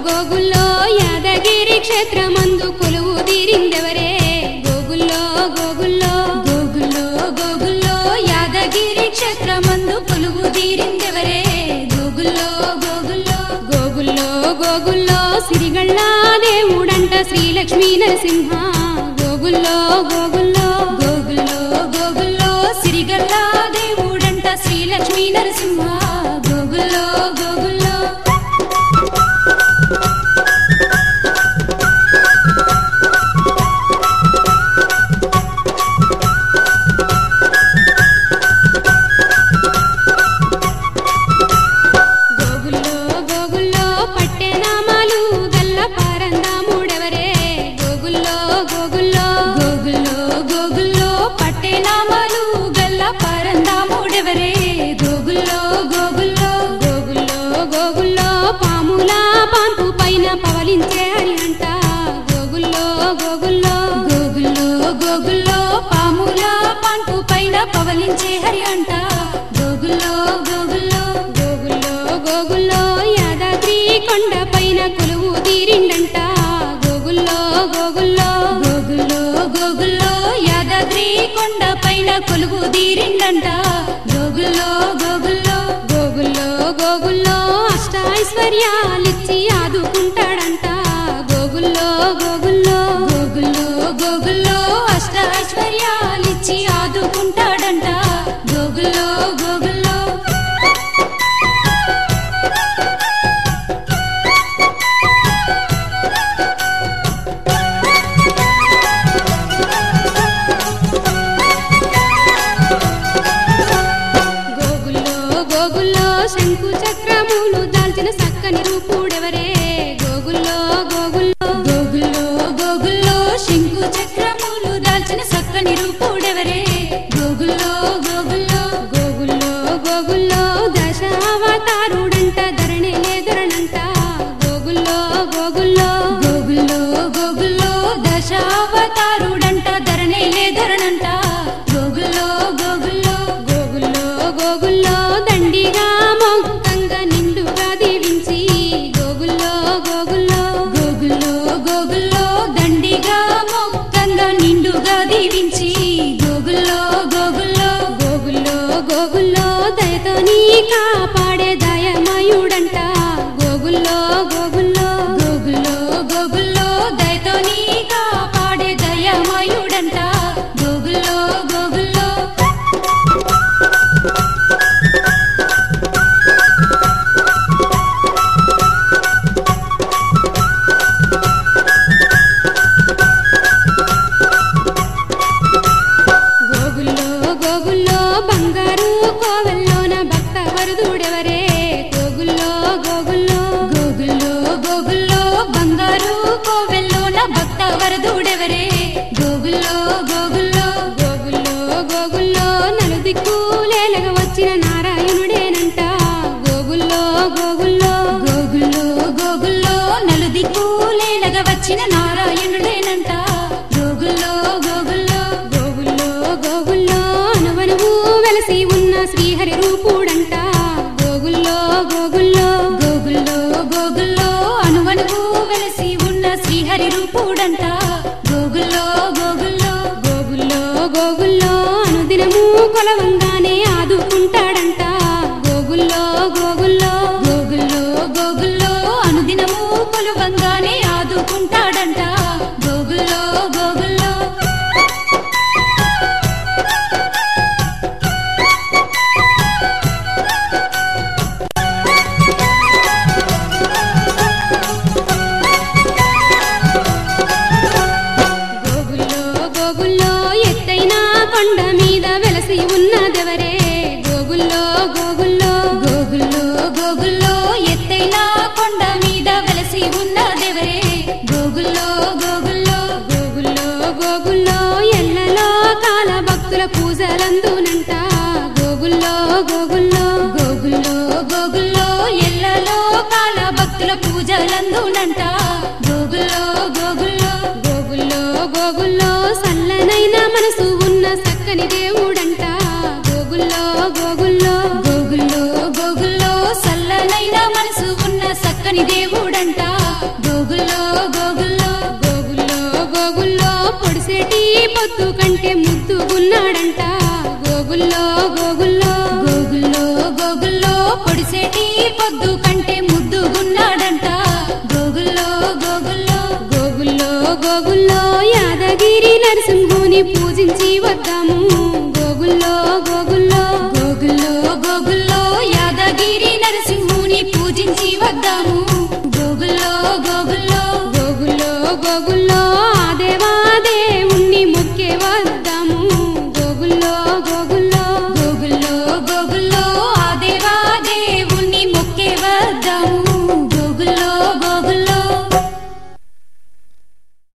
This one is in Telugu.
గోగుల్లో యాదగిరి క్షేత్రమందు కొలువు తీరిందెవరే గోగుల్లో గోగుల్లో గోగుల్లో గోగుల్లో యాదగిరి క్షేత్రమందు కొలువు తీరిందెవరే గోగుల్లో గోగుల్లో గోగుల్లో గోగుల్లో సిరిగళ్ళ దేవుడంట శ్రీలక్ష్మీ నరసింహ గోగుల్లో గోగుల్లో గోగుల్లో గోగుల్లో సిరిగళ్ళ దేవుడంట శ్రీలక్ష్మీ నరసింహ గోగుల్లో గోగుల్లో గోగుల్లో గోగుల్లో గోగుల్లో గోగుల్లో పాముల పాంపు పైన పవలించే హరి అంట గోగుల్లో గోగుల్లో గోగుల్లో గోగుల్లో పాముల పాంపు పైన పవలించే హరి అంట గోగుల్లో గోగుల్లో గోగుల్లో గోగుల్లో యాదాద్రి కొండ పైన కొలువు తీరిండంట గోగుల్లో గోగుల్లో గోగుల్లో గోగుల్లో యాదాద్రి కొండ పైన కొలువు తీరిండంట గోగుల్లో గోగుల్లో గోగుల్లో గోగుల్లో అష్టైశ్వర్యాలిచ్చి ఆదుకుంటాడంట గోగుల్లో గోగుల్లో గోగుల్లో గోగుల్లో అష్టైశ్వర్యాలిచ్చి ఆదుకుంటాడంట గోగుల్లో గోగుల్లో శంకు చక్రములు దాల్చిన సక్కని రూపుడెవరే గోగుల్లో గోగుల్లో గోగుల్లో గోగుల్లో శంకు చక్రములు దాల్చిన సక్కని రూపుడెవరే గోగుల్లో గోగుల్లో గోగుల్లో గోగుల్లో దశావతారుడంట ధరణి లేదరణంట గోగుల్లో గోగుల్లో గోగుల్లో గోగుల్లో దశావతారుడంట ధరణి లేదరణంట గోగుల్లో గోగుల్లో గోగుల్లో గోగుల్లో దండిగా మొక్కంగా నిండుగా దీవించి గోగుల్లో గోగుల్లో గోగుల్లో గోగుల్లో దండిగా మొక్కంగా నిండుగా దీవించి గోగుల్లో గోగుల్లో గోగుల్లో గోగుల్లో దయతో నీ కాపాడే దయమయుడంట గోగుల్లో గోగుల్లో గోగుల్లో గోగుల్లో దయతో నీ కాపాడే దయమయుడంట గోగుల్లో గోగుల్లో గోగుల్లో బంగారు కోవెల్లోన భక్త వరదుడెవరే గోగుల్లో గోగుల్లో గోగుల్లో గోగుల్లో బంగారు కోవెల్లోన భక్త వరదుడెవరే గోగుల్లో గోగుల్లో గోగుల్లో గోగుల్లో నలుదిక్కులేలగా వచ్చిన నారాయణుడేనంట గోగుల్లో గోగుల్లో గోగుల్లో గోగుల్లో నలుదిక్కులేలగా వచ్చిన నారాయణుడేనంట గోగుల్లో గోగుల్లో గోగుల్లో గోగుల్లో అనువనువు వెలసి ఉన్న శ్రీహరి రూపుడంట గోగుల్లో గోగుల్లో గోగుల్లో గోగుల్లో అనువనువు వెలసి ఉన్న శ్రీహరి రూపుడంట గోగుల్లో గోగుల్లో గోగుల్లో గోగుల్లో అనుదినము కొలవంగానే ఆదుకుంటాడంట గోగుల్లో గోగుల్లో గోగుల్లో గోగుల్లో అనుదినము కొలవంగానే ఆదుకుంటాడంట గోగుల్లో గోగుల్లో గోగుల్లో ఎత్తైన కొండ మీద వెలసి ఉన్నదెవరే గోగుల్లో గోగుల్లో గోగుల్లో గోగుల్లో ఎత్తైన కొండ మీద వెలసి ఉన్నదెవరే గోగుల్లో గోగుల్లో గోగుల్లో గోగుల్లో ఎల్లలో కాల భక్తుల పూజలందునంట గోగుల్లో గోగుల్లో గోగుల్లో గోగుల్లో ఎల్లలో కాల భక్తుల పూజలందునంట గోగుల్లో గోగుల్లో గోగుల్లో గోగుల్లో సల్లనైన మనసు ఉన్న సక్కని దేవుడంట గోగుల్లో గోగుల్లో గోగుల్లో గోగుల్లో సల్లనైన మనసు ఉన్న సక్కని దేవుడంట పొద్దు కంటే ముద్దుగున్నాడంట గోగుల్లో గోగుల్లో గోగుల్లో గోగుల్లో పొడిసేటి పొద్దు కంటే ముద్దుగున్నాడంట గోగుల్లో గోగుల్లో గోగుల్లో గోగుల్లో యాదగిరి నరసింహుని పూజించి వద్దాము